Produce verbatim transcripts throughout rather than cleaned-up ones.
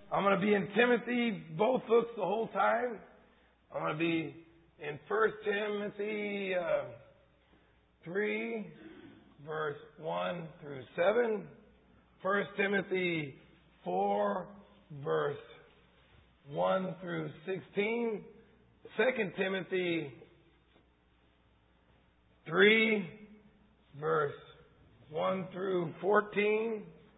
I'm going to be in Timothy, both books the whole time. I'm going to be in First Timothy uh, three, verse one through seven. First Timothy four, verse one through sixteen. Second Timothy three, verse one through fourteen,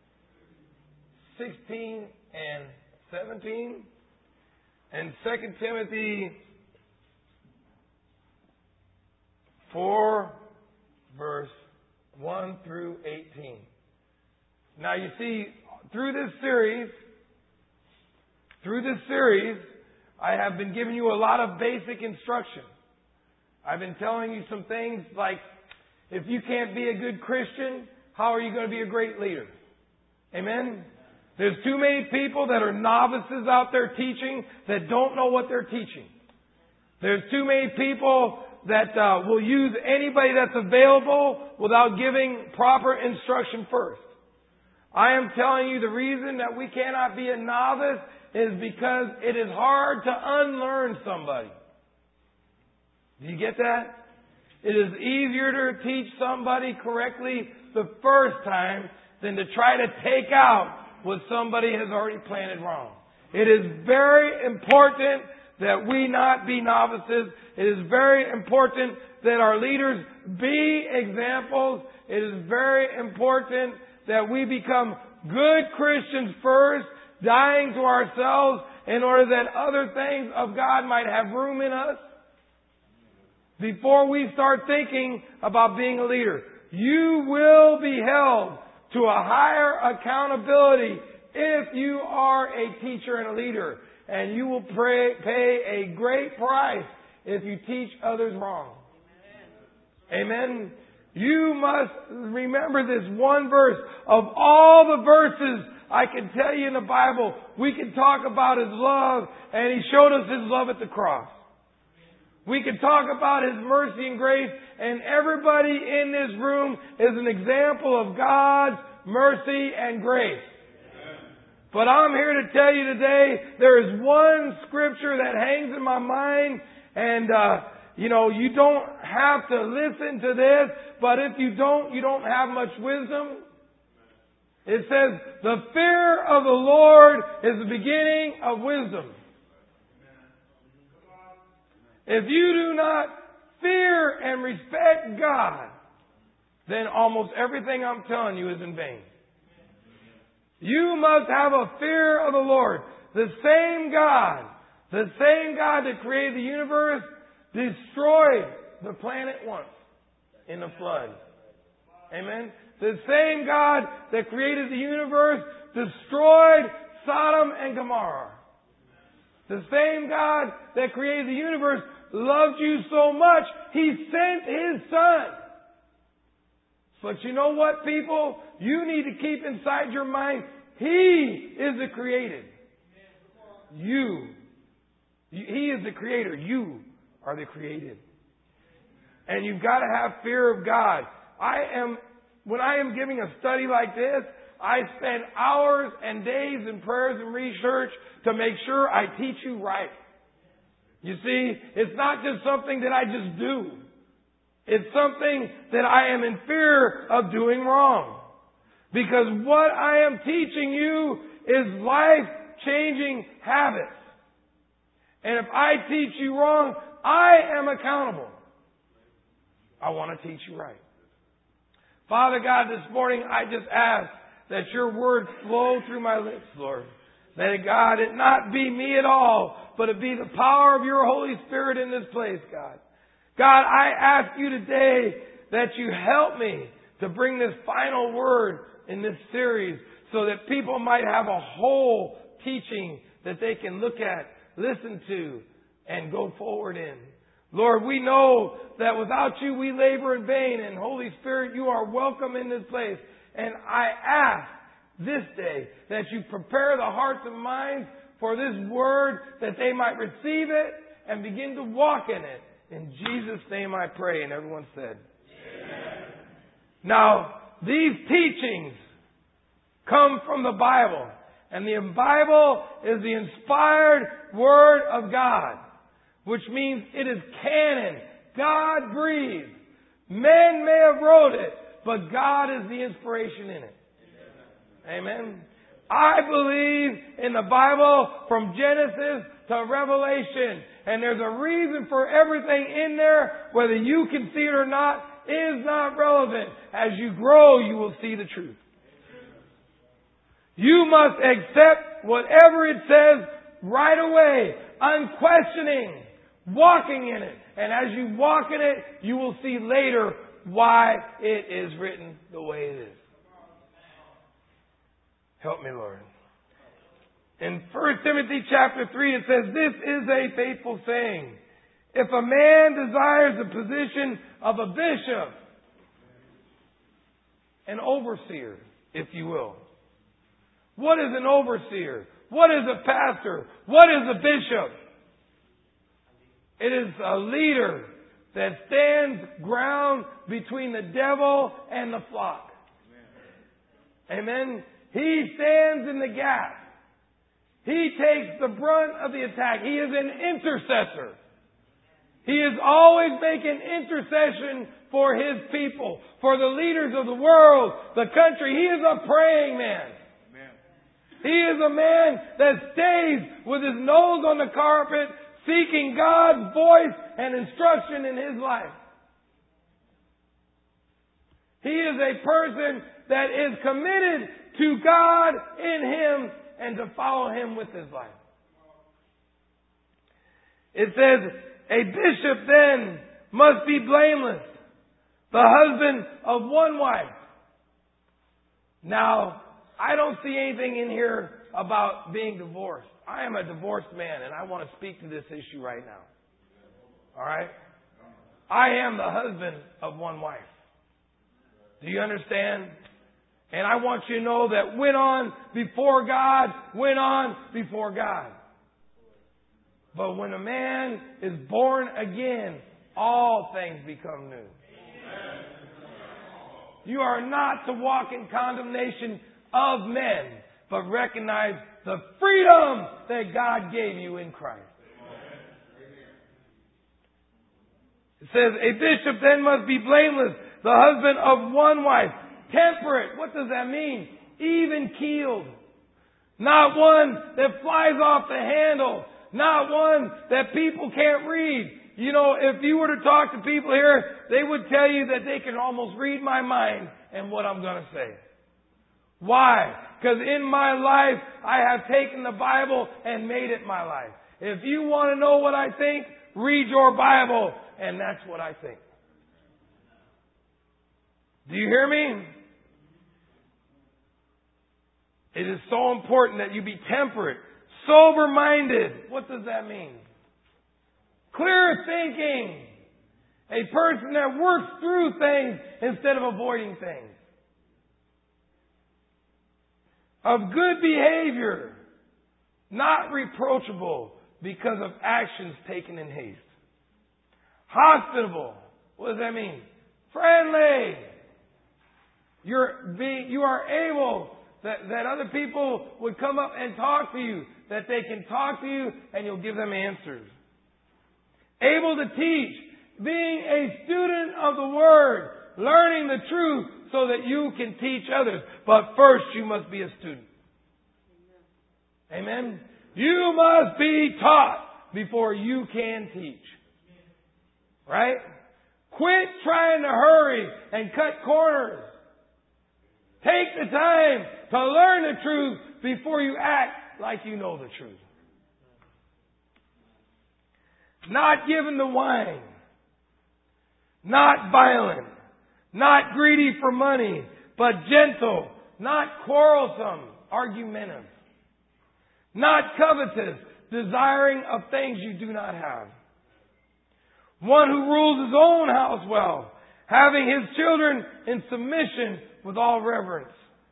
sixteen and seventeen, and Second Timothy four, verse one through eighteen. Now you see, through this series, through this series, I have been giving you a lot of basic instruction. I've been telling you some things like, if you can't be a good Christian, how are you going to be a great leader? Amen? There's too many people that are novices out there teaching that don't know what they're teaching. There's too many people that uh, will use anybody that's available without giving proper instruction first. I am telling you the reason that we cannot be a novice is because it is hard to unlearn somebody. Do you get that? It is easier to teach somebody correctly the first time than to try to take out what somebody has already planted wrong. It is very important that we not be novices. It is very important that our leaders be examples. It is very important that we become good Christians first, dying to ourselves in order that other things of God might have room in us before we start thinking about being a leader. You will be held to a higher accountability if you are a teacher and a leader. And you will pray, pay a great price if you teach others wrong. Amen. Amen. You must remember this one verse. Of all the verses I can tell you in the Bible, we can talk about His love, and He showed us His love at the cross. We can talk about His mercy and grace, and everybody in this room is an example of God's mercy and grace. But I'm here to tell you today, there is one scripture that hangs in my mind, and, uh, you know, you don't have to listen to this, but if you don't, you don't have much wisdom. It says, the fear of the Lord is the beginning of wisdom. If you do not fear and respect God, then almost everything I'm telling you is in vain. You must have a fear of the Lord. The same God, the same God that created the universe, destroyed the planet once in the flood. Amen? The same God that created the universe destroyed Sodom and Gomorrah. The same God that created the universe loved you so much, He sent His Son. But you know what, people? You need to keep inside your mind, He is the created. You. He is the creator. You are the created. And you've got to have fear of God. I am, when I am giving a study like this, I spend hours and days in prayers and research to make sure I teach you right. You see, it's not just something that I just do. It's something that I am in fear of doing wrong. Because what I am teaching you is life-changing habits. And if I teach you wrong, I am accountable. I want to teach you right. Father God, this morning I just ask that your word flow through my lips, Lord. That, God, it not be me at all, but it be the power of your Holy Spirit in this place, God. God, I ask you today that you help me to bring this final word in this series so that people might have a whole teaching that they can look at, listen to, and go forward in. Lord, we know that without you we labor in vain, and Holy Spirit, you are welcome in this place. And I ask this day that you prepare the hearts and minds for this word, that they might receive it and begin to walk in it. In Jesus' name I pray. And everyone said, Amen. Now, these teachings come from the Bible. And the Bible is the inspired Word of God, which means it is canon. God breathed. Men may have wrote it, but God is the inspiration in it. Amen. I believe in the Bible from Genesis to Revelation. And there's a reason for everything in there. Whether you can see it or not is not relevant. As you grow, you will see the truth. You must accept whatever it says right away, unquestioning, walking in it. And as you walk in it, you will see later why it is written the way it is. Help me, Lord. In First Timothy chapter three, it says, this is a faithful saying. If a man desires the position of a bishop, an overseer, if you will. What is an overseer? What is a pastor? What is a bishop? It is a leader that stands ground between the devil and the flock. Amen. He stands in the gap. He takes the brunt of the attack. He is an intercessor. He is always making intercession for His people, for the leaders of the world, the country. He is a praying man. Amen. He is a man that stays with his nose on the carpet, seeking God's voice and instruction in his life. He is a person that is committed to God in Him and to follow Him with his life. It says, a bishop then must be blameless, the husband of one wife. Now, I don't see anything in here about being divorced. I am a divorced man, and I want to speak to this issue right now. All right? I am the husband of one wife. Do you understand? And I want you to know that went on before God, went on before God. But when a man is born again, all things become new. You are not to walk in condemnation of men, but recognize the freedom that God gave you in Christ. It says, a bishop then must be blameless, the husband of one wife, temperate. What does that mean? Even keeled. Not one that flies off the handle. Not one that people can't read. You know, if you were to talk to people here, they would tell you that they can almost read my mind and what I'm going to say. Why? Because in my life, I have taken the Bible and made it my life. If you want to know what I think, read your Bible, and that's what I think. Do you hear me? It is so important that you be temperate, sober-minded. What does that mean? Clear thinking. A person that works through things instead of avoiding things. Of good behavior. Not reproachable because of actions taken in haste. Hospitable. What does that mean? Friendly. You're being, you are able that, that other people would come up and talk to you. That they can talk to you and you'll give them answers. Able to teach. Being a student of the Word. Learning the truth so that you can teach others. But first you must be a student. Amen? You must be taught before you can teach. Right? Quit trying to hurry and cut corners. Take the time to learn the truth before you act like you know the truth. Not given to wine. Not violent. Not greedy for money, but gentle. Not quarrelsome, argumentative. Not covetous, desiring of things you do not have. One who rules his own house well, having his children in submission with all reverence.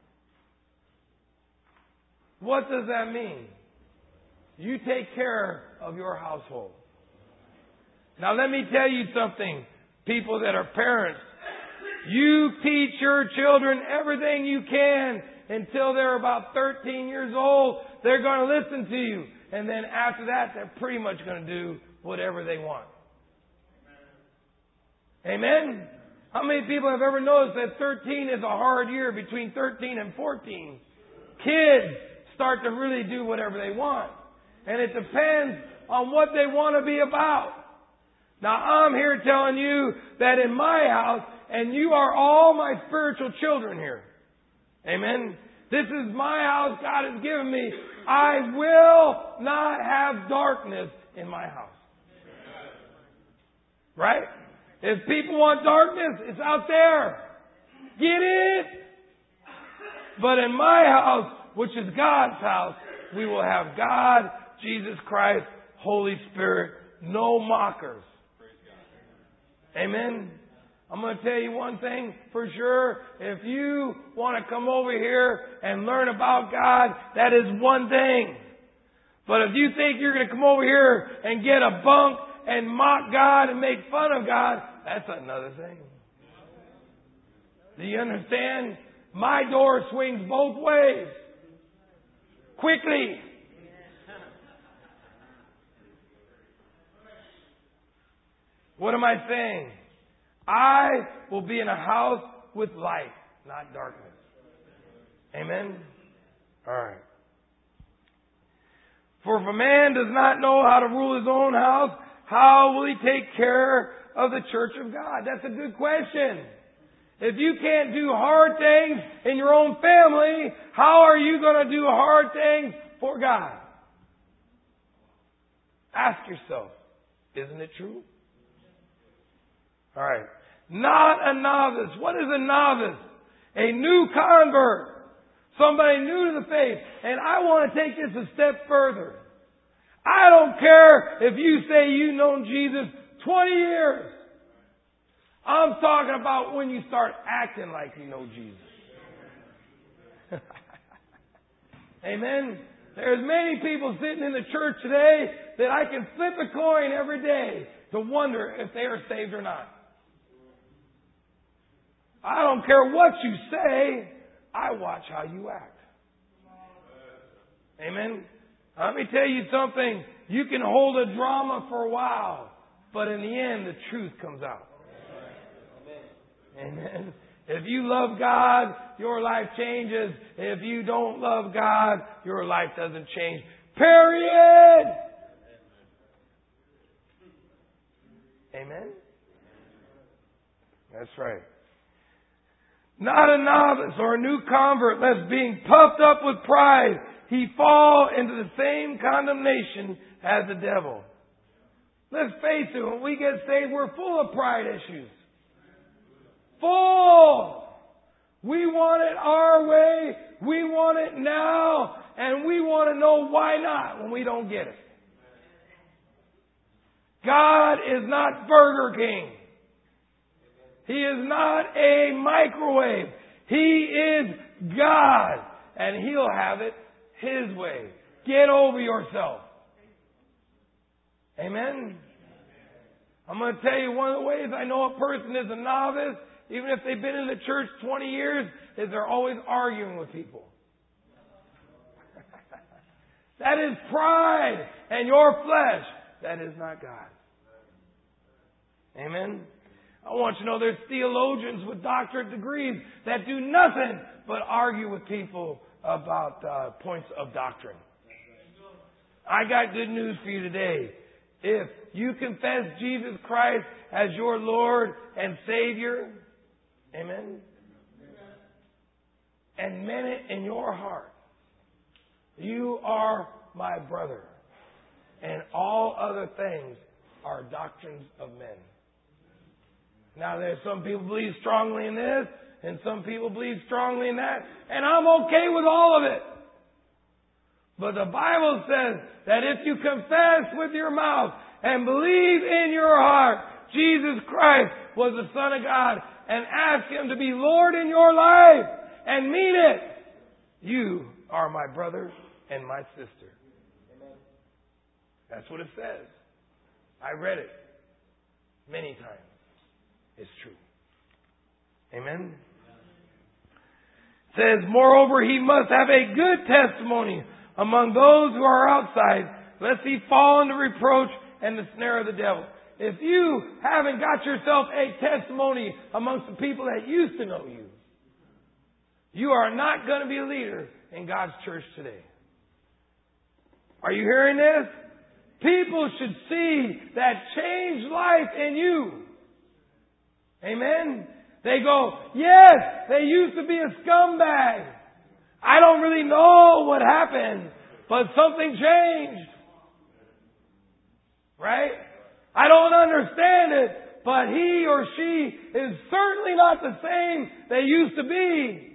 What does that mean? You take care of your household. Now let me tell you something, people that are parents. You teach your children everything you can until they're about thirteen years old. They're going to listen to you. And then after that, they're pretty much going to do whatever they want. Amen? How many people have ever noticed that thirteen is a hard year between thirteen and fourteen? Kids start to really do whatever they want. And it depends on what they want to be about. Now, I'm here telling you that in my house, and you are all my spiritual children here. Amen? This is my house God has given me. I will not have darkness in my house. Right? If people want darkness, it's out there. Get it? But in my house, which is God's house, we will have God, Jesus Christ, Holy Spirit, no mockers. Amen? I'm going to tell you one thing for sure. If you want to come over here and learn about God, that is one thing. But if you think you're going to come over here and get a bunk and mock God and make fun of God, that's another thing. Do you understand? My door swings both ways. Quickly. What am I saying? I will be in a house with light, not darkness. Amen? All right. For if a man does not know how to rule his own house, how will he take care of the church of God? That's a good question. If you can't do hard things in your own family, how are you going to do hard things for God? Ask yourself, isn't it true? All right. Not a novice. What is a novice? A new convert. Somebody new to the faith. And I want to take this a step further. I don't care if you say you've known Jesus twenty years. I'm talking about when you start acting like you know Jesus. Amen. There's many people sitting in the church today that I can flip a coin every day to wonder if they are saved or not. I don't care what you say. I watch how you act. Amen. Let me tell you something. You can hold a drama for a while, but in the end, the truth comes out. Amen. If you love God, your life changes. If you don't love God, your life doesn't change. Period. Amen. That's right. Not a novice or a new convert, lest being puffed up with pride, he fall into the same condemnation as the devil. Let's face it, when we get saved, we're full of pride issues. Full! We want it our way, we want it now, and we want to know why not when we don't get it. God is not Burger King. He is not a microwave. He is God. And He'll have it His way. Get over yourself. Amen? I'm going to tell you one of the ways I know a person is a novice, even if they've been in the church twenty years, is they're always arguing with people. That is pride and your flesh. That is not God. Amen? I want you to know there's theologians with doctorate degrees that do nothing but argue with people about uh, points of doctrine. I got good news for you today. If you confess Jesus Christ as your Lord and Savior, amen, and meant it in your heart, you are my brother. And all other things are doctrines of men. Now, there's some people believe strongly in this, and some people believe strongly in that, and I'm okay with all of it. But the Bible says that if you confess with your mouth and believe in your heart Jesus Christ was the Son of God and ask Him to be Lord in your life and mean it, you are my brother and my sister. That's what it says. I read it many times. It's true. Amen? says, moreover, he must have a good testimony among those who are outside, lest he fall into reproach and the snare of the devil. If you haven't got yourself a testimony amongst the people that used to know you, you are not going to be a leader in God's church today. Are you hearing this? People should see that changed life in you. Amen? They go, yes, they used to be a scumbag. I don't really know what happened, but something changed. Right? I don't understand it, but he or she is certainly not the same they used to be.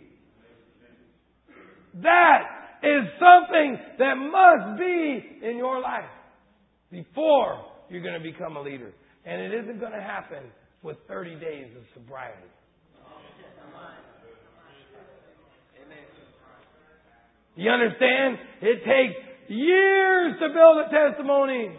That is something that must be in your life before you're going to become a leader. And it isn't going to happen with thirty days of sobriety. You understand? It takes years to build a testimony.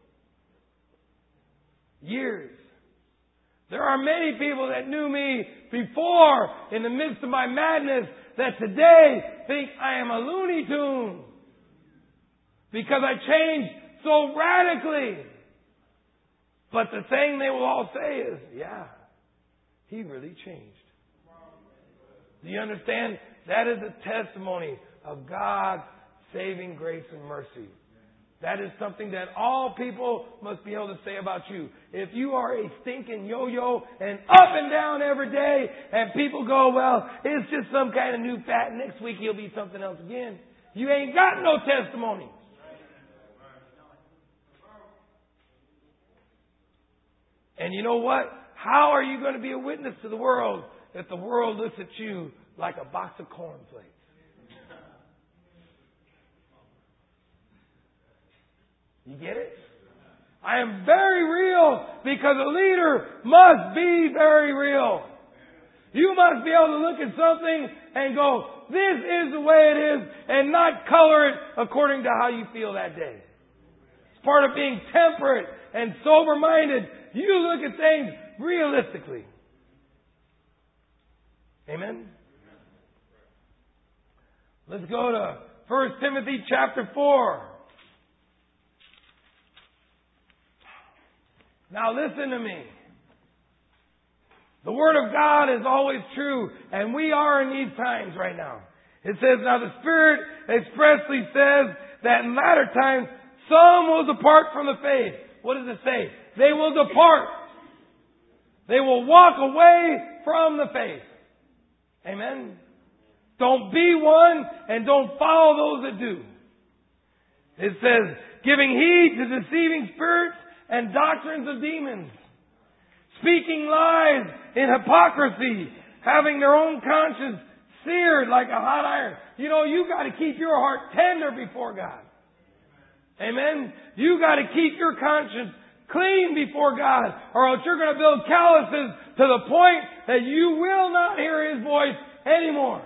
Years. There are many people that knew me before in the midst of my madness that today think I am a Looney Tune because I changed so radically. But the thing they will all say is, yeah, he really changed. Do you understand? That is a testimony of God's saving grace and mercy. That is something that all people must be able to say about you. If you are a stinking yo-yo and up and down every day, and people go, well, it's just some kind of new fat, next week he'll be something else again, you ain't got no testimony. And you know what? How are you going to be a witness to the world if the world looks at you like a box of cornflakes? You get it? I am very real because a leader must be very real. You must be able to look at something and go, this is the way it is, and not color it according to how you feel that day. It's part of being temperate and sober-minded. You look at things realistically. Amen? Let's go to First Timothy chapter four. Now listen to me. The Word of God is always true, and we are in these times right now. It says, now the Spirit expressly says that in latter times some will depart from the faith. What does it say? They will depart. They will walk away from the faith. Amen? Don't be one and don't follow those that do. It says, giving heed to deceiving spirits and doctrines of demons, speaking lies in hypocrisy, having their own conscience seared like a hot iron. You know, you got to keep your heart tender before God. Amen? You got to keep your conscience clean before God, or else you're going to build calluses to the point that you will not hear His voice anymore.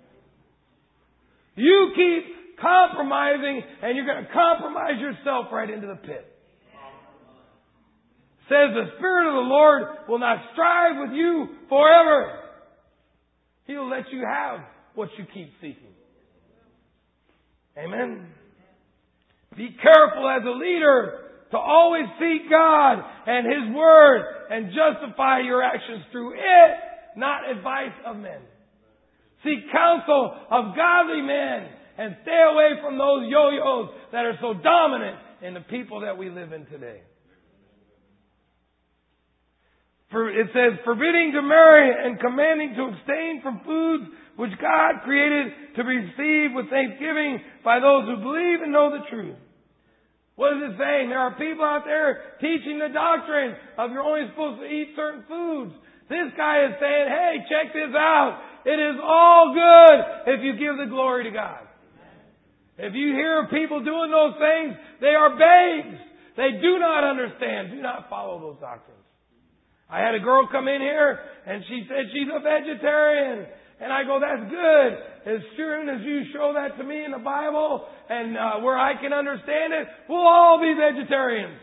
You keep compromising, and you're going to compromise yourself right into the pit. Says the Spirit of the Lord will not strive with you forever. He'll let you have what you keep seeking. Amen. Be careful as a leader to always seek God and His Word and justify your actions through it, not advice of men. Seek counsel of godly men and stay away from those yo-yos that are so dominant in the people that we live in today. For it says, forbidding to marry and commanding to abstain from foods which God created to be received with thanksgiving by those who believe and know the truth. What is it saying? There are people out there teaching the doctrine of you're only supposed to eat certain foods. This guy is saying, hey, check this out. It is all good if you give the glory to God. If you hear people doing those things, they are babes. They do not understand. Do not follow those doctrines. I had a girl come in here and she said she's a vegetarian. And I go, that's good. As soon as you show that to me in the Bible and uh, where I can understand it, we'll all be vegetarians.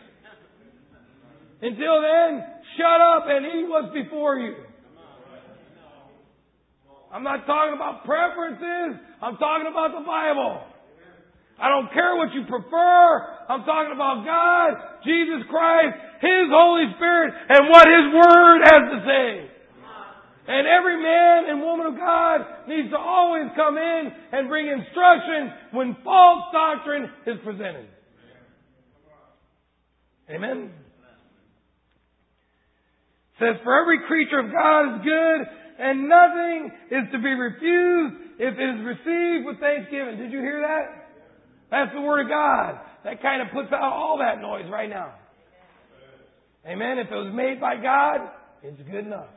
Until then, shut up and eat what's before you. I'm not talking about preferences. I'm talking about the Bible. I don't care what you prefer. I'm talking about God, Jesus Christ, His Holy Spirit, and what His Word has to say. And every man and woman of God needs to always come in and bring instruction when false doctrine is presented. Amen. It says, for every creature of God is good, and nothing is to be refused if it is received with thanksgiving. Did you hear that? That's the Word of God. That kind of puts out all that noise right now. Amen. If it was made by God, it's good enough.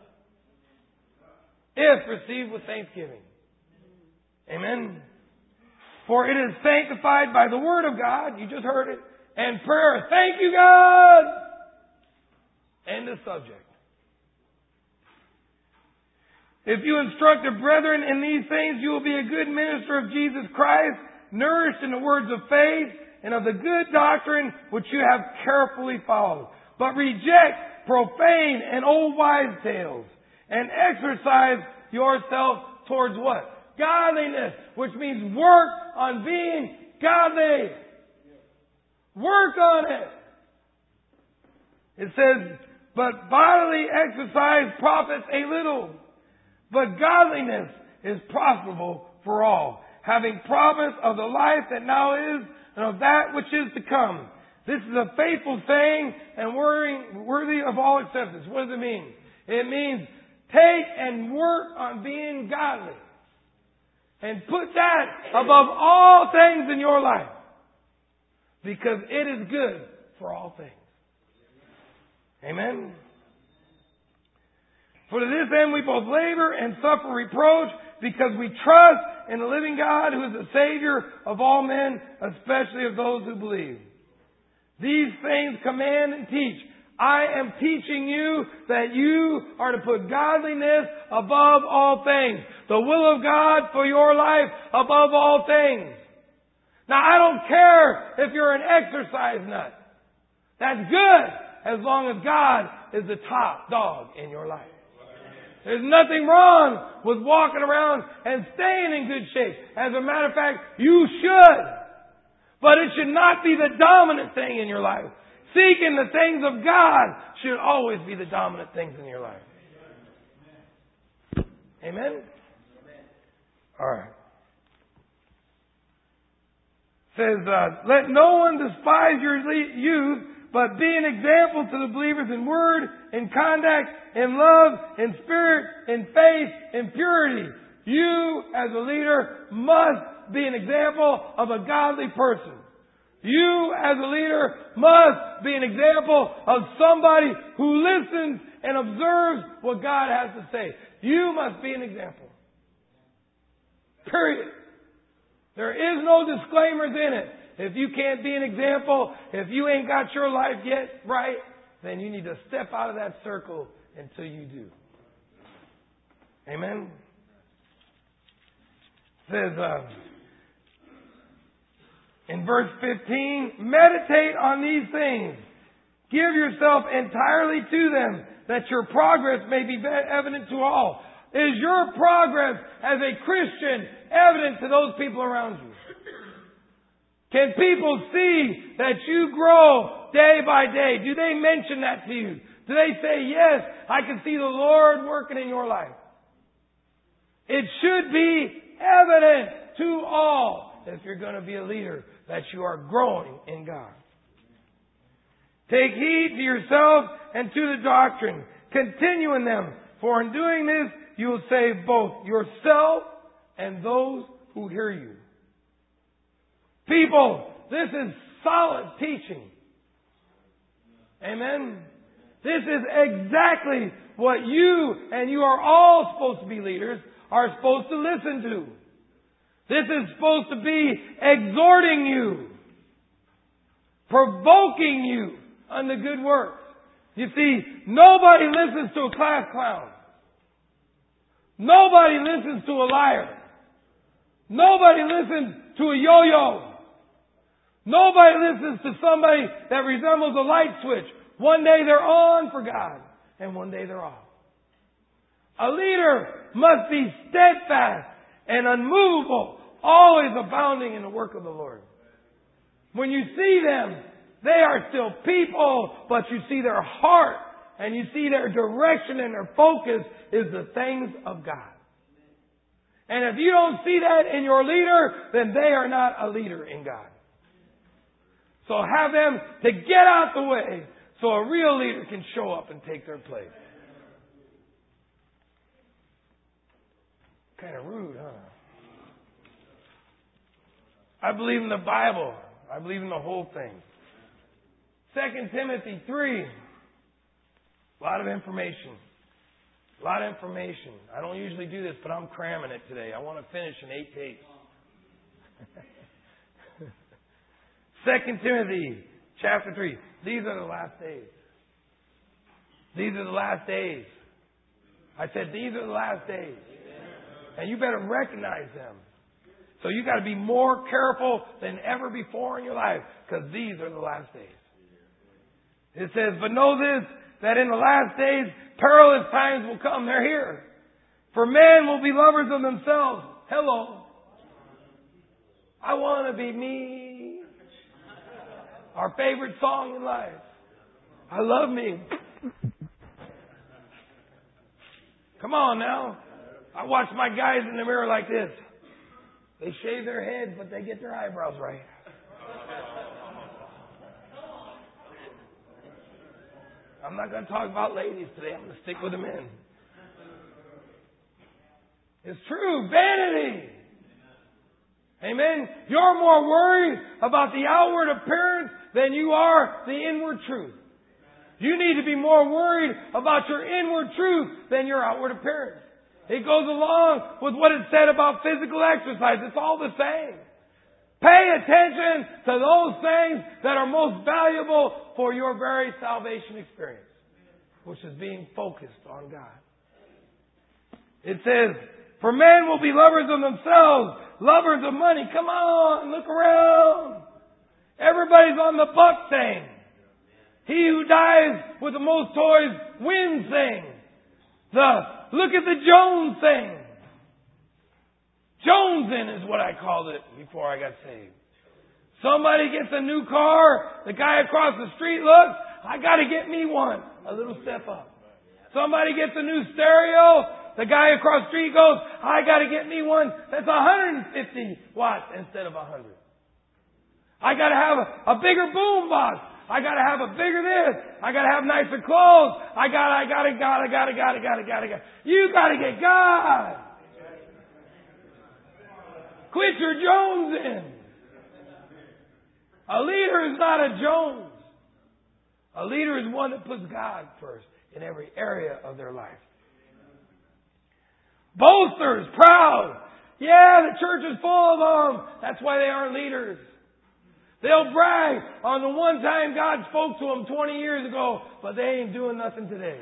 If received with thanksgiving. Amen. For it is sanctified by the Word of God. You just heard it. And prayer. Thank you, God. End of subject. If you instruct the brethren in these things, you will be a good minister of Jesus Christ, nourished in the words of faith and of the good doctrine which you have carefully followed. But reject profane and old wives' tales, and exercise yourself towards what? Godliness, which means work on being godly. Work on it. It says, but bodily exercise profits a little, but godliness is profitable for all, having promise of the life that now is and of that which is to come. This is a faithful saying and worthy of all acceptance. What does it mean? It means take and work on being godly. And put that above all things in your life. Because it is good for all things. Amen. For to this end we both labor and suffer reproach, because we trust in the living God, who is the Savior of all men, especially of those who believe. These things command and teach. I am teaching you that you are to put godliness above all things. The will of God for your life above all things. Now, I don't care if you're an exercise nut. That's good as long as God is the top dog in your life. There's nothing wrong with walking around and staying in good shape. As a matter of fact, you should. But it should not be the dominant thing in your life. Seeking the things of God should always be the dominant things in your life. Amen? All right. It says, uh, let no one despise your youth, but be an example to the believers in word, in conduct, in love, in spirit, in faith, in purity. You, as a leader, must be an example of a godly person. You, as a leader, must be an example of somebody who listens and observes what God has to say. You must be an example. Period. There is no disclaimers in it. If you can't be an example, if you ain't got your life yet right, then you need to step out of that circle until you do. Amen? It says uh, in verse fifteen, meditate on these things. Give yourself entirely to them, that your progress may be evident to all. Is your progress as a Christian evident to those people around you? Can people see that you grow day by day? Do they mention that to you? Do they say, yes, I can see the Lord working in your life? It should be evident to all, if you're going to be a leader, that you are growing in God. Take heed to yourself and to the doctrine. Continue in them, for in doing this, you will save both yourself and those who hear you. People, this is solid teaching. Amen. This is exactly what you, and you are all supposed to be leaders, are supposed to listen to. This is supposed to be exhorting you, provoking you unto good works. You see, nobody listens to a class clown. Nobody listens to a liar. Nobody listens to a yo-yo. Nobody listens to somebody that resembles a light switch. One day they're on for God, and one day they're off. A leader must be steadfast and unmovable, always abounding in the work of the Lord. When you see them, they are still people, but you see their heart and you see their direction and their focus is the things of God. And if you don't see that in your leader, then they are not a leader in God. So have them to get out the way so a real leader can show up and take their place. Kind of rude, huh? I believe in the Bible. I believe in the whole thing. Second Timothy three. A lot of information. A lot of information. I don't usually do this, but I'm cramming it today. I want to finish in eight tapes. Second Timothy chapter three. These are the last days. These are the last days. I said these are the last days. And you better recognize them. So you got to be more careful than ever before in your life, because these are the last days. It says, but know this, that in the last days, perilous times will come. They're here. For men will be lovers of themselves. Hello. I want to be me. Our favorite song in life. I love me. Come on now. I watch my guys in the mirror like this. They shave their heads, but they get their eyebrows right. I'm not going to talk about ladies today. I'm going to stick with the men. It's true. Vanity. Amen. You're more worried about the outward appearance than you are the inward truth. You need to be more worried about your inward truth than your outward appearance. It goes along with what it said about physical exercise. It's all the same. Pay attention to those things that are most valuable for your very salvation experience, which is being focused on God. It says, for men will be lovers of themselves, lovers of money. Come on, look around. Everybody's on the buck thing. He who dies with the most toys wins thing. The look at the Jones thing. Jonesing is what I called it before I got saved. Somebody gets a new car. The guy across the street looks, I got to get me one. A little step up. Somebody gets a new stereo. The guy across the street goes, I got to get me one that's one hundred fifty watts instead of one hundred. I got to have a, a bigger boom box. I got to have a bigger this. I got to have nicer clothes. I got I got to, got to, got to, got to, got to, got to, got to. You got to get God. Quit your jonesing. A leader is not a Jones. A leader is one that puts God first in every area of their life. Boasters, proud. Yeah, the church is full of them. That's why they aren't leaders. They'll brag on the one time God spoke to them twenty years ago, but they ain't doing nothing today.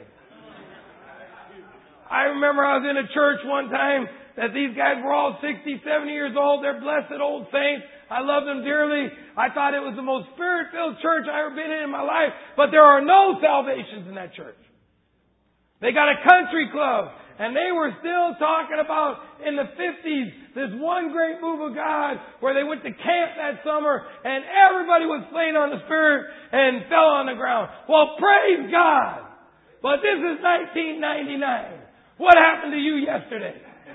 I remember I was in a church one time that these guys were all sixty, seventy years old. They're blessed old saints. I love them dearly. I thought it was the most spirit-filled church I ever been in in my life, but there are no salvations in that church. They got a country club. And they were still talking about, in the fifties, this one great move of God where they went to camp that summer and everybody was playing on the Spirit and fell on the ground. Well, praise God. But this is nineteen ninety-nine. What happened to you yesterday?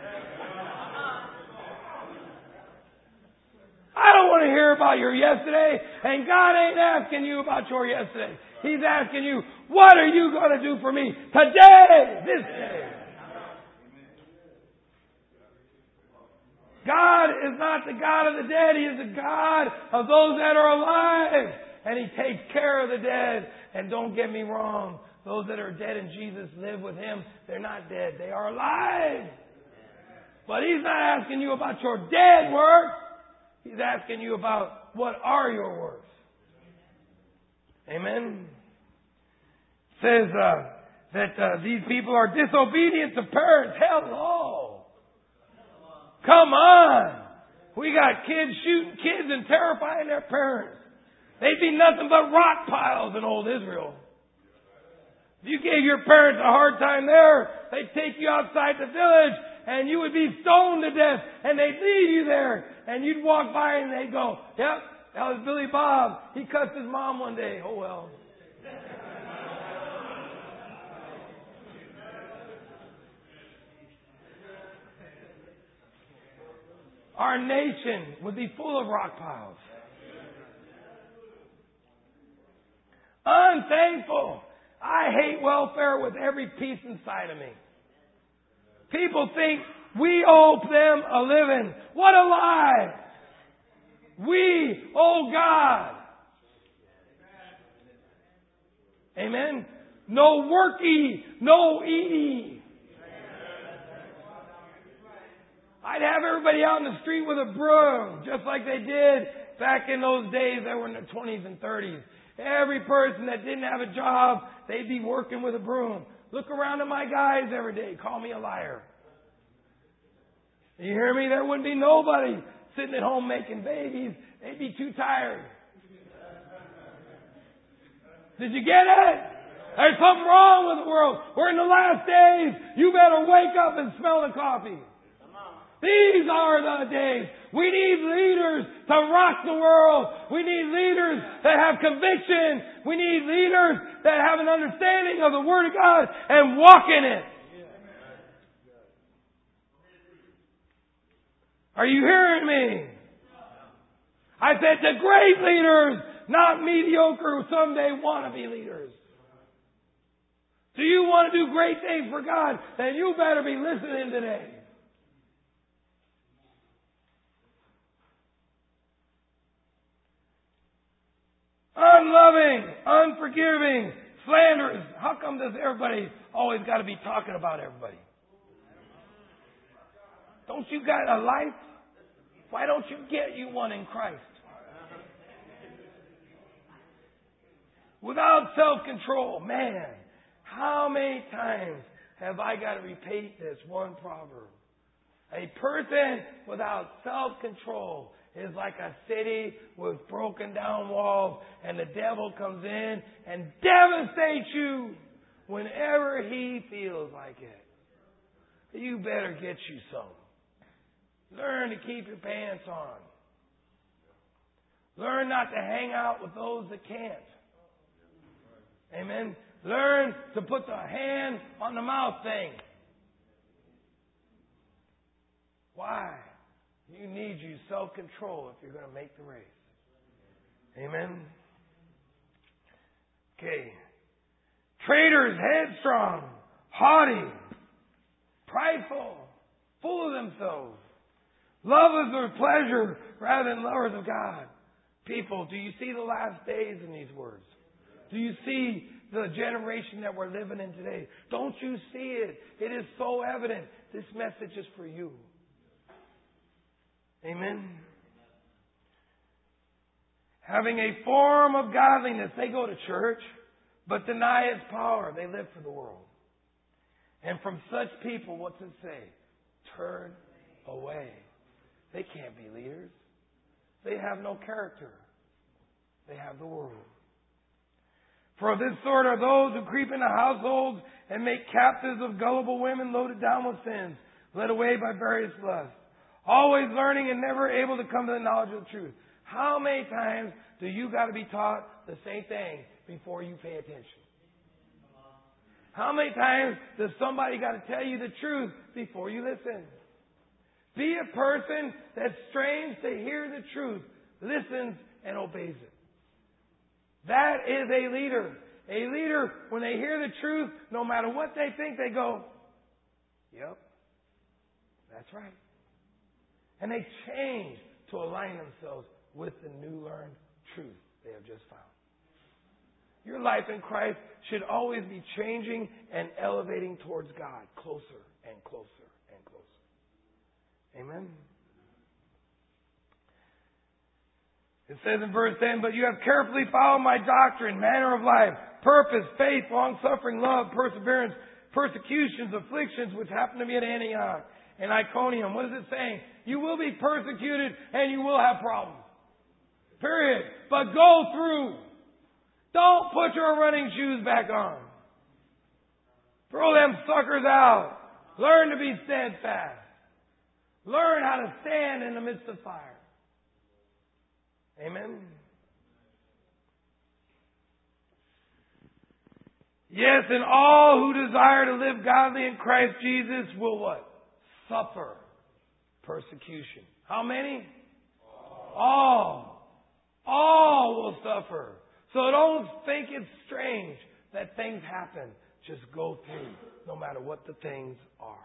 I don't want to hear about your yesterday, and God ain't asking you about your yesterday. He's asking you, what are you going to do for me today, this day? God is not the God of the dead. He is the God of those that are alive. And He takes care of the dead. And don't get me wrong. Those that are dead in Jesus live with Him. They're not dead. They are alive. But He's not asking you about your dead works. He's asking you about what are your works. Amen. It says uh, that uh, these people are disobedient to parents. Hello. Come on. We got kids shooting kids and terrifying their parents. They'd be nothing but rock piles in old Israel. If you gave your parents a hard time there, they'd take you outside the village and you would be stoned to death and they'd leave you there and you'd walk by and they'd go, yep, that was Billy Bob. He cussed his mom one day. Oh well. Our nation would be full of rock piles. Unthankful. I hate welfare with every piece inside of me. People think we owe them a living. What a lie! We owe God. Amen? No worky, no eaty. I'd have everybody out in the street with a broom, just like they did back in those days that were in the twenties and thirties. Every person that didn't have a job, they'd be working with a broom. Look around at my guys every day. Call me a liar. You hear me? There wouldn't be nobody sitting at home making babies. They'd be too tired. Did you get it? There's something wrong with the world. We're in the last days. You better wake up and smell the coffee. These are the days. We need leaders to rock the world. We need leaders that have conviction. We need leaders that have an understanding of the Word of God and walk in it. Are you hearing me? I said to great leaders, not mediocre, someday wannabe leaders. Do you want to do great things for God? Then you better be listening today. Unloving, unforgiving, slanderous. How come does everybody always got to be talking about everybody? Don't you got a life? Why don't you get you one in Christ? Without self-control, man, how many times have I got to repeat this one proverb? A person without self-control is like a city with broken down walls, and the devil comes in and devastates you whenever he feels like it. You better get you some. Learn to keep your pants on. Learn not to hang out with those that can't. Amen. Learn to put the hand on the mouth thing. Why? You need you self-control if you're going to make the race. Amen. Okay. Traitors, headstrong, haughty, prideful, full of themselves, lovers of pleasure rather than lovers of God. People, do you see the last days in these words? Do you see the generation that we're living in today? Don't you see it? It is so evident. This message is for you. Amen. Having a form of godliness. They go to church, but deny its power. They live for the world. And from such people, what's it say? Turn away. They can't be leaders. They have no character. They have the world. For of this sort are those who creep into households and make captives of gullible women loaded down with sins, led away by various lusts. Always learning and never able to come to the knowledge of the truth. How many times do you got to be taught the same thing before you pay attention? How many times does somebody got to tell you the truth before you listen? Be a person that strains to hear the truth, listens, and obeys it. That is a leader. A leader, when they hear the truth, no matter what they think, they go, yep, that's right. And they change to align themselves with the new learned truth they have just found. Your life in Christ should always be changing and elevating towards God, closer and closer and closer. Amen. It says in verse ten, but you have carefully followed my doctrine, manner of life, purpose, faith, long-suffering, love, perseverance, persecutions, afflictions, which happened to me at Antioch and Iconium. What is it saying? You will be persecuted and you will have problems. Period. But go through. Don't put your running shoes back on. Throw them suckers out. Learn to be steadfast. Learn how to stand in the midst of fire. Amen. Yes, and all who desire to live godly in Christ Jesus will what? Suffer persecution. How many? All. All will suffer. So don't think it's strange that things happen. Just go through, no matter what the things are.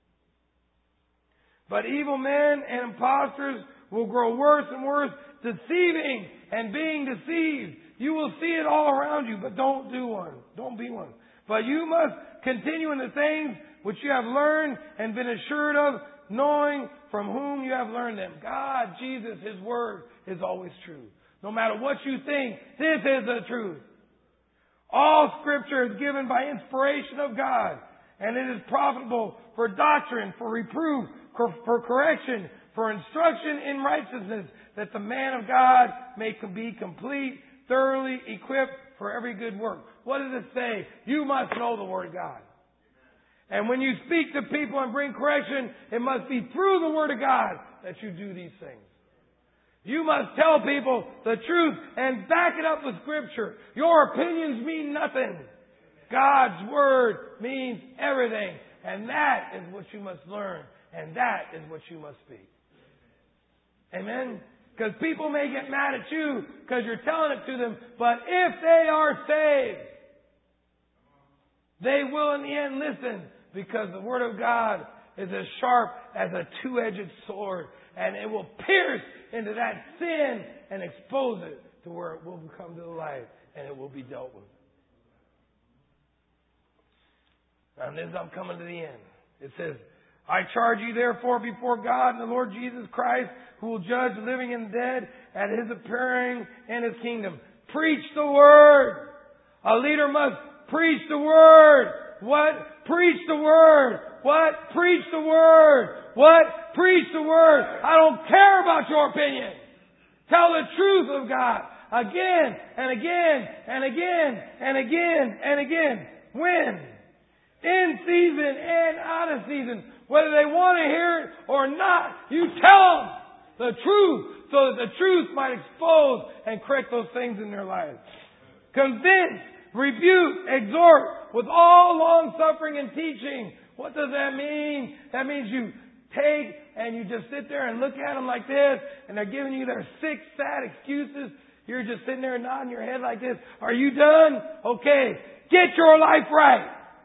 But evil men and impostors will grow worse and worse, deceiving and being deceived. You will see it all around you, but don't do one. Don't be one. But you must continue in the things which you have learned and been assured of, knowing from whom you have learned them. God, Jesus, His Word is always true. No matter what you think, this is the truth. All Scripture is given by inspiration of God, and it is profitable for doctrine, for reproof, for correction, for instruction in righteousness, that the man of God may be complete, thoroughly equipped for every good work. What does it say? You must know the Word of God. And when you speak to people and bring correction, it must be through the Word of God that you do these things. You must tell people the truth and back it up with Scripture. Your opinions mean nothing. God's Word means everything. And that is what you must learn. And that is what you must speak. Amen? Because people may get mad at you because you're telling it to them. But if they are saved, they will in the end listen. Because the Word of God is as sharp as a two-edged sword. And it will pierce into that sin and expose it to where it will come to the light and it will be dealt with. And this, I'm coming to the end. It says, I charge you therefore before God and the Lord Jesus Christ, who will judge the living and the dead at His appearing in His kingdom. Preach the Word. A leader must preach the Word. What? Preach the Word. What? Preach the Word. What? Preach the Word. I don't care about your opinion. Tell the truth of God again and again and again and again and again. When? In season and out of season. Whether they want to hear it or not, you tell them the truth so that the truth might expose and correct those things in their lives. Convince, rebuke, exhort with all long suffering and teaching. What does that mean? That means you take and you just sit there and look at them like this and they're giving you their six sad excuses. You're just sitting there nodding your head like this. Are you done? Okay. Get your life right.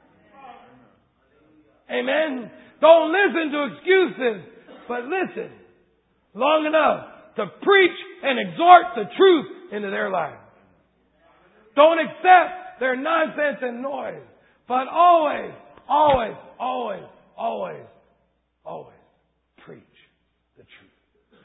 Amen. Don't listen to excuses, but listen long enough to preach and exhort the truth into their life. Don't accept their nonsense and noise, but always, always, always, always, always preach the truth.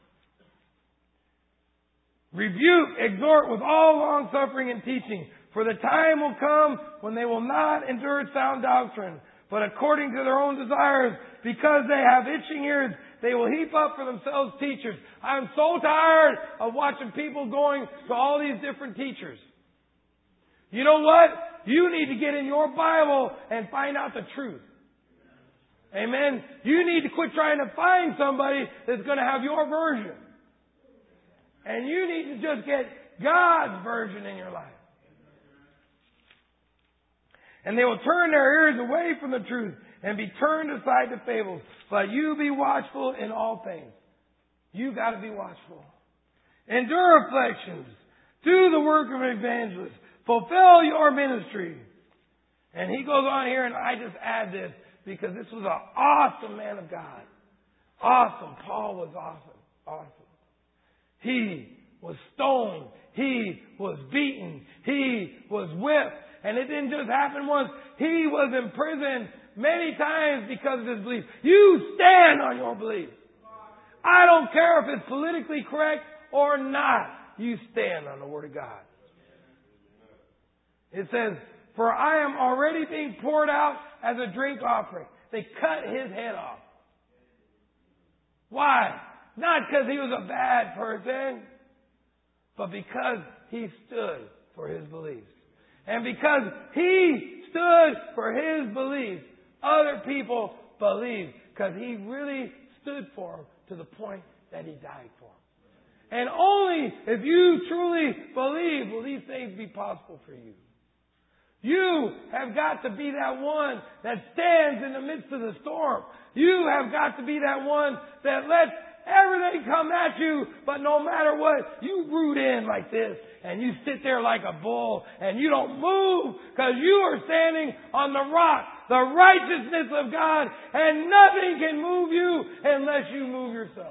Rebuke, exhort with all long suffering and teaching, for the time will come when they will not endure sound doctrine, but according to their own desires, because they have itching ears, they will heap up for themselves teachers. I'm so tired of watching people going to all these different teachers. You know what? You need to get in your Bible and find out the truth. Amen? You need to quit trying to find somebody that's going to have your version. And you need to just get God's version in your life. And they will turn their ears away from the truth and be turned aside to fables. But you be watchful in all things. You got to be watchful. Endure afflictions. Do the work of an evangelist. Fulfill your ministry. And he goes on here, and I just add this because this was an awesome man of God. Awesome. Paul was awesome. Awesome. He was stoned. He was beaten. He was whipped. And it didn't just happen once. He was in prison many times because of his belief. You stand on your belief. I don't care if it's politically correct or not. You stand on the Word of God. It says, for I am already being poured out as a drink offering. They cut his head off. Why? Not because he was a bad person, but because he stood for his beliefs. And because he stood for his belief, other people believed because he really stood for them to the point that he died for them. And only if you truly believe will these things be possible for you. You have got to be that one that stands in the midst of the storm. You have got to be that one that lets everything come at you, but no matter what, you root in like this and you sit there like a bull and you don't move because you are standing on the rock, the righteousness of God, and nothing can move you unless you move yourself.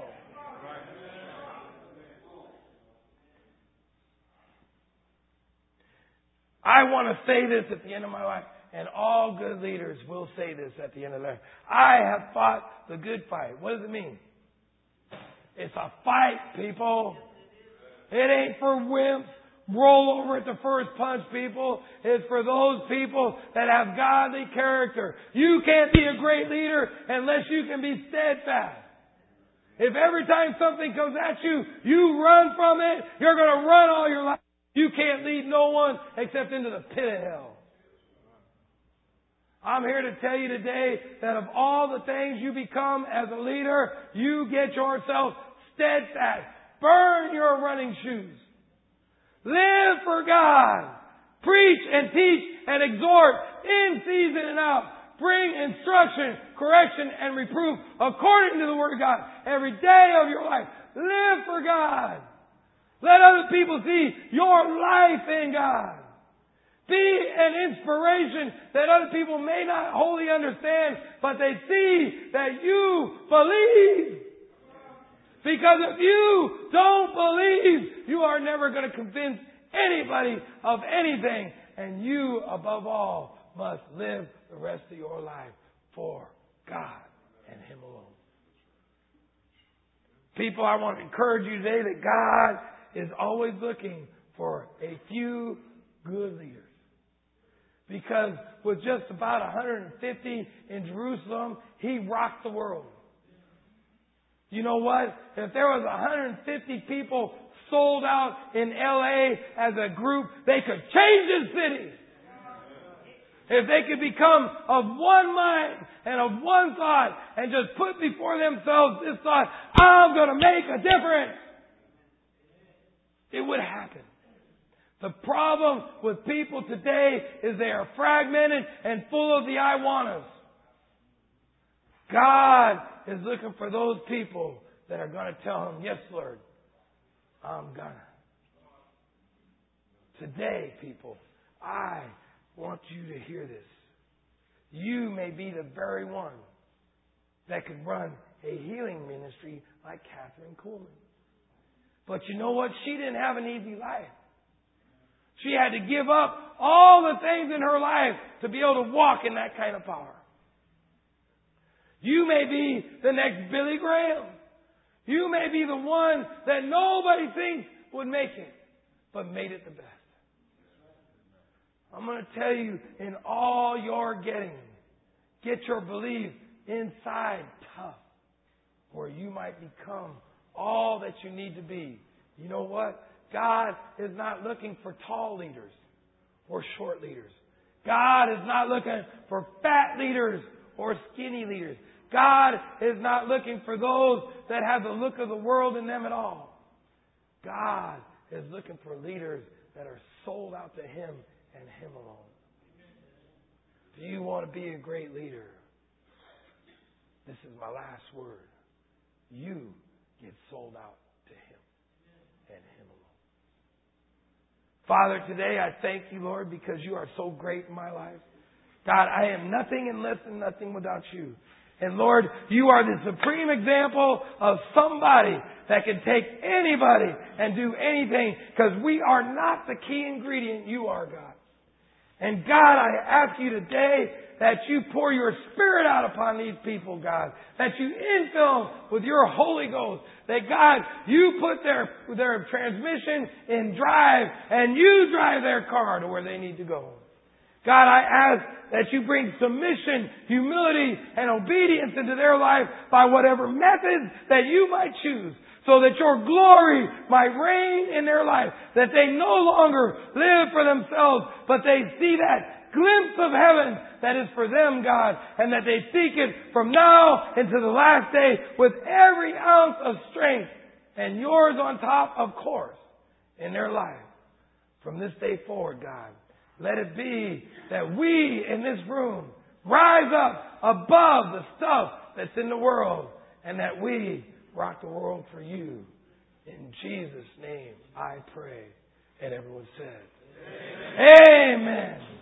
I want to say this at the end of my life, and all good leaders will say this at the end of their life. I have fought the good fight. What does it mean? It's a fight, people. It ain't for wimps. Roll over at the first punch, people. It's for those people that have godly character. You can't be a great leader unless you can be steadfast. If every time something comes at you, you run from it, you're going to run all your life. You can't lead no one except into the pit of hell. I'm here to tell you today that of all the things you become as a leader, you get yourself steadfast. Burn your running shoes. Live for God. Preach and teach and exhort in season and out. Bring instruction, correction, and reproof according to the Word of God every day of your life. Live for God. Let other people see your life in God. Be an inspiration that other people may not wholly understand, but they see that you believe. Because if you don't believe, you are never going to convince anybody of anything. And you, above all, must live the rest of your life for God and Him alone. People, I want to encourage you today that God is always looking for a few good leaders. Because with just about one hundred fifty in Jerusalem, He rocked the world. You know what? If there was one hundred fifty people sold out in L A as a group, they could change the city. If they could become of one mind and of one thought and just put before themselves this thought, I'm going to make a difference. It would happen. The problem with people today is they are fragmented and full of the I want-us. God is looking for those people that are going to tell Him, yes, Lord, I'm gonna. Today, people, I want you to hear this. You may be the very one that could run a healing ministry like Catherine Kuhlman. But you know what? She didn't have an easy life. She had to give up all the things in her life to be able to walk in that kind of power. You may be the next Billy Graham. You may be the one that nobody thinks would make it, but made it the best. I'm going to tell you, in all your getting, get your belief inside tough, where you might become all that you need to be. You know what? God is not looking for tall leaders or short leaders. God is not looking for fat leaders or skinny leaders. God is not looking for those that have the look of the world in them at all. God is looking for leaders that are sold out to Him and Him alone. Do you want to be a great leader? This is my last word. You get sold out to Him and Him alone. Father, today I thank You, Lord, because You are so great in my life. God, I am nothing and less than nothing without You. And Lord, You are the supreme example of somebody that can take anybody and do anything, because we are not the key ingredient. You are, God. And God, I ask You today that You pour Your Spirit out upon these people, God. That You infill them with Your Holy Ghost. That, God, You put their, their transmission in drive and You drive their car to where they need to go. God, I ask that You bring submission, humility, and obedience into their life by whatever methods that You might choose, so that Your glory might reign in their life, that they no longer live for themselves, but they see that glimpse of heaven that is for them, God, and that they seek it from now into the last day with every ounce of strength, and yours on top, of course, in their life. From this day forward, God, let it be that we in this room rise up above the stuff that's in the world, and that we rock the world for you. In Jesus' name I pray. And everyone said, Amen. Amen.